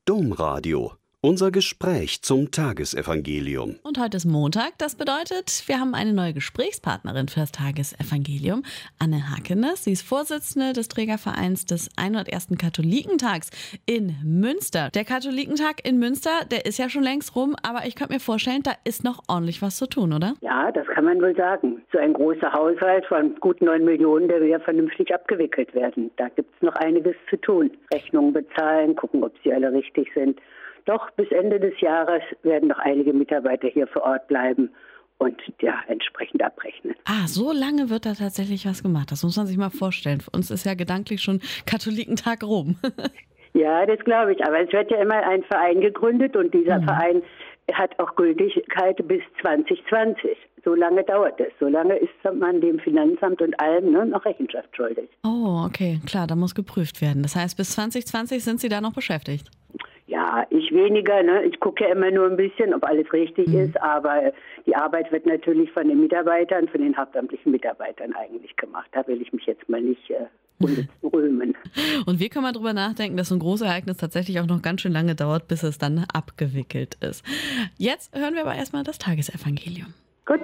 Domradio. Unser Gespräch zum Tagesevangelium. Und heute ist Montag, das bedeutet, wir haben eine neue Gesprächspartnerin für das Tagesevangelium, Anne Hakenes. Sie ist Vorsitzende des Trägervereins des 101. Katholikentags in Münster. Der Katholikentag in Münster, der ist ja schon längst rum, aber ich könnte mir vorstellen, da ist noch ordentlich was zu tun, oder? Ja, das kann man wohl sagen. So ein großer Haushalt von gut 9 Millionen, der will ja vernünftig abgewickelt werden. Da gibt es noch einiges zu tun. Rechnungen bezahlen, gucken, ob sie alle richtig sind. Doch bis Ende des Jahres werden noch einige Mitarbeiter hier vor Ort bleiben und ja, entsprechend abrechnen. So lange wird da tatsächlich was gemacht. Das muss man sich mal vorstellen. Für uns ist ja gedanklich schon Katholikentag rum. Ja, das glaube ich. Aber es wird ja immer ein Verein gegründet und dieser Verein hat auch Gültigkeit bis 2020. So lange dauert es. So lange ist man dem Finanzamt und allem noch Rechenschaft schuldig. Oh, okay. Klar, da muss geprüft werden. Das heißt, bis 2020 sind Sie da noch beschäftigt? Ja, ich weniger. Ich gucke ja immer nur ein bisschen, ob alles richtig ist, aber die Arbeit wird natürlich von den Mitarbeitern, von den hauptamtlichen Mitarbeitern eigentlich gemacht. Da will ich mich jetzt mal nicht rühmen. Und wir können mal drüber nachdenken, dass so ein Großereignis tatsächlich auch noch ganz schön lange dauert, bis es dann abgewickelt ist. Jetzt hören wir aber erstmal das Tagesevangelium. Gut.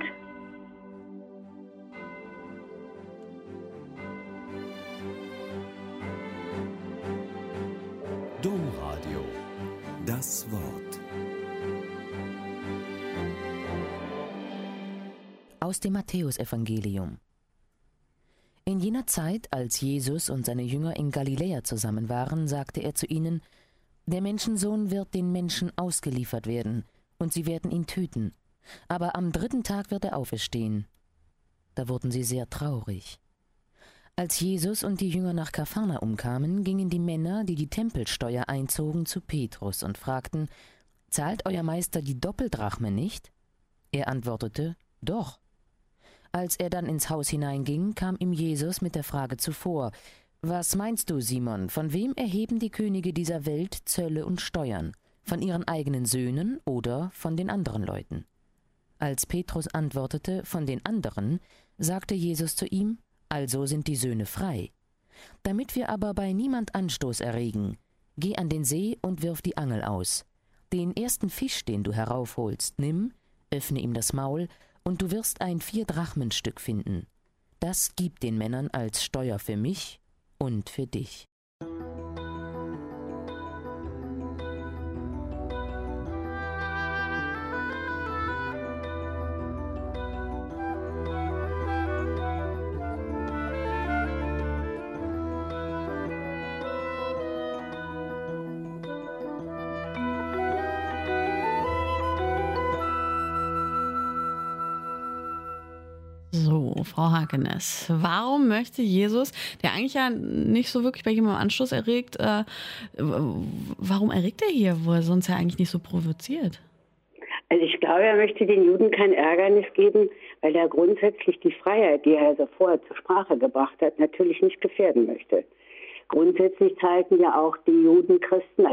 Domradio. Das Wort. Aus dem Matthäusevangelium. In jener Zeit, als Jesus und seine Jünger in Galiläa zusammen waren, sagte er zu ihnen: Der Menschensohn wird den Menschen ausgeliefert werden, und sie werden ihn töten. Aber am 3. Tag wird er auferstehen. Da wurden sie sehr traurig. Als Jesus und die Jünger nach Kapharnaum kamen, gingen die Männer, die die Tempelsteuer einzogen, zu Petrus und fragten: Zahlt euer Meister die Doppeldrachme nicht? Er antwortete: Doch. Als er dann ins Haus hineinging, kam ihm Jesus mit der Frage zuvor: Was meinst du, Simon, von wem erheben die Könige dieser Welt Zölle und Steuern? Von ihren eigenen Söhnen oder von den anderen Leuten? Als Petrus antwortete: Von den anderen, sagte Jesus zu ihm: Also sind die Söhne frei. Damit wir aber bei niemand Anstoß erregen, geh an den See und wirf die Angel aus. Den ersten Fisch, den du heraufholst, nimm, öffne ihm das Maul, und du wirst ein 4-Drachmen-Stück finden. Das gib den Männern als Steuer für mich und für dich. So, Frau Hakenes, warum möchte Jesus, der eigentlich ja nicht so wirklich bei jemandem Anstoß erregt, warum erregt er hier, wo er sonst ja eigentlich nicht so provoziert? Also ich glaube, er möchte den Juden kein Ärgernis geben, weil er grundsätzlich die Freiheit, die er so vorher zur Sprache gebracht hat, natürlich nicht gefährden möchte. Grundsätzlich zeigten ja auch die Judenchristen,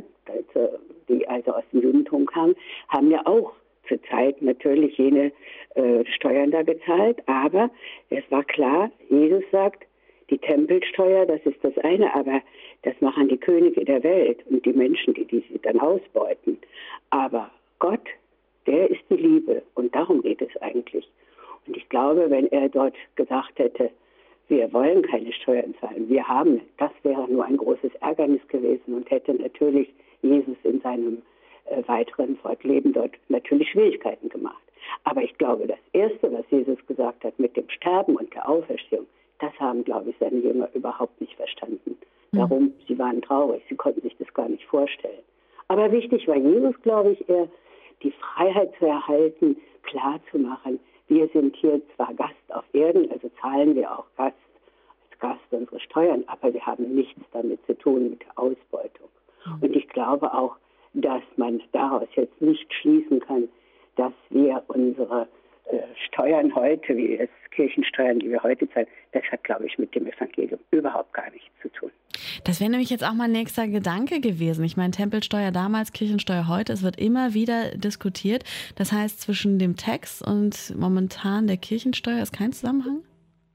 die also aus dem Judentum kamen, haben ja auch zur Zeit natürlich jene Steuern da gezahlt, aber es war klar, Jesus sagt, die Tempelsteuer, das ist das eine, aber das machen die Könige der Welt und die Menschen, die sie dann ausbeuten. Aber Gott, der ist die Liebe und darum geht es eigentlich. Und ich glaube, wenn er dort gesagt hätte, wir wollen keine Steuern zahlen, das wäre nur ein großes Ärgernis gewesen und hätte natürlich Jesus in seinem weiteren Fortleben dort natürlich Schwierigkeiten gemacht. Aber ich glaube, das Erste, was Jesus gesagt hat mit dem Sterben und der Auferstehung, das haben, glaube ich, seine Jünger überhaupt nicht verstanden. Darum, sie waren traurig, sie konnten sich das gar nicht vorstellen. Aber wichtig war Jesus, glaube ich, eher die Freiheit zu erhalten, klarzumachen, wir sind hier zwar Gast auf Erden, also zahlen wir auch als Gast unsere Steuern, aber wir haben nichts damit zu tun mit der Ausbeutung. Und ich glaube auch, dass man daraus jetzt nicht schließen kann, dass wir unsere Steuern heute, wie es Kirchensteuern, die wir heute zahlen, das hat, glaube ich, mit dem Evangelium überhaupt gar nichts zu tun. Das wäre nämlich jetzt auch mein nächster Gedanke gewesen. Ich meine, Tempelsteuer damals, Kirchensteuer heute, es wird immer wieder diskutiert. Das heißt, zwischen dem Text und momentan der Kirchensteuer ist kein Zusammenhang?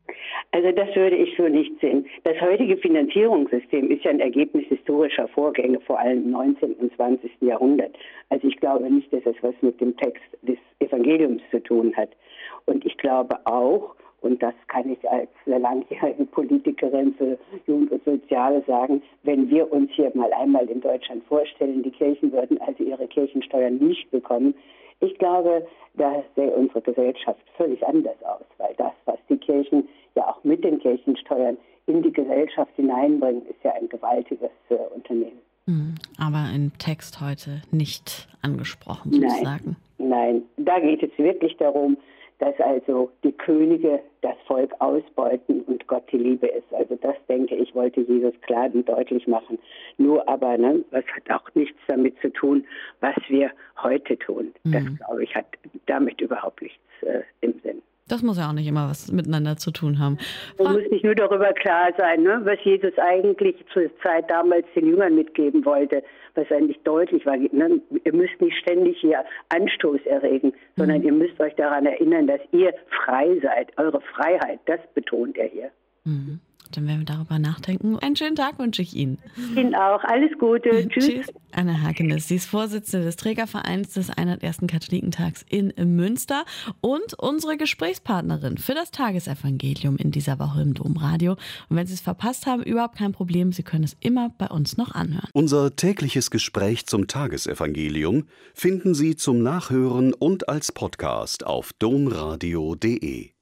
Also das würde ich so nicht sehen. Das heutige Finanzierungssystem ist ja ein Ergebnis historischer Vorgänge, vor allem im 19. und 20. Jahrhundert. Also ich glaube nicht, dass das was mit dem Text des Evangeliums zu tun hat. Und ich glaube auch, und das kann ich als langjährige Politikerin für Jugend und Soziale sagen, wenn wir uns hier mal einmal in Deutschland vorstellen, die Kirchen würden also ihre Kirchensteuern nicht bekommen, ich glaube, da sähe unsere Gesellschaft völlig anders aus, weil das, was die Kirchen ja auch mit den Kirchensteuern in die Gesellschaft hineinbringen, ist ja ein gewaltiges Unternehmen. Aber im Text heute nicht angesprochen, sozusagen. Nein, da geht es wirklich darum, dass also die Könige das Volk ausbeuten und Gott die Liebe ist. Also das, denke ich, wollte Jesus klar und deutlich machen. Nur aber, was hat auch nichts damit zu tun, was wir heute tun. Das, glaube ich, hat damit überhaupt nichts im Sinn. Das muss ja auch nicht immer was miteinander zu tun haben. Man muss nicht nur darüber klar sein, was Jesus eigentlich zur Zeit damals den Jüngern mitgeben wollte, was eigentlich deutlich war. Ihr müsst nicht ständig hier Anstoß erregen, sondern ihr müsst euch daran erinnern, dass ihr frei seid. Eure Freiheit, das betont er hier. Dann werden wir darüber nachdenken. Einen schönen Tag wünsche ich Ihnen. Ihnen auch. Alles Gute. Tschüss. Anne Hakenes, sie ist Vorsitzende des Trägervereins des 101. Katholikentags in Münster und unsere Gesprächspartnerin für das Tagesevangelium in dieser Woche im Domradio. Und wenn Sie es verpasst haben, überhaupt kein Problem. Sie können es immer bei uns noch anhören. Unser tägliches Gespräch zum Tagesevangelium finden Sie zum Nachhören und als Podcast auf domradio.de.